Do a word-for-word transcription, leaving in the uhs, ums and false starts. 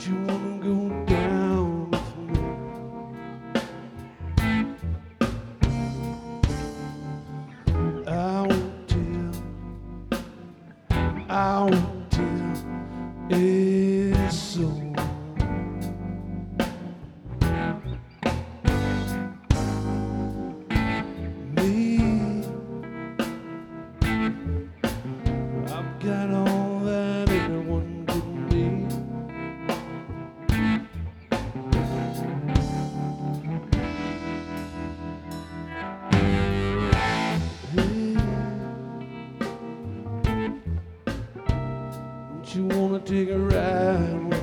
you wanna go down with me? I won't tell, I won't tell, it's so. Me, I've got all that everyone could need. Hey, don't you wanna take a ride?